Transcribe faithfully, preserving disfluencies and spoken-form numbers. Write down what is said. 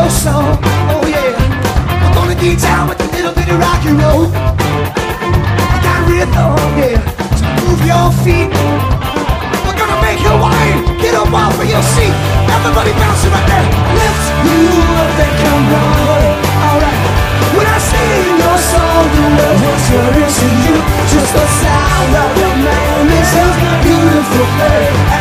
your song. Oh yeah, we're gonna get down with a little bit of rock and roll. I got rhythm, yeah, so move your feet. We're gonna make you whine, get up off of your seat. Everybody bouncing right there. Lift you up and come on. Alright, when I sing your song, the world is yours and you. Just the sound of your man is a beautiful thing.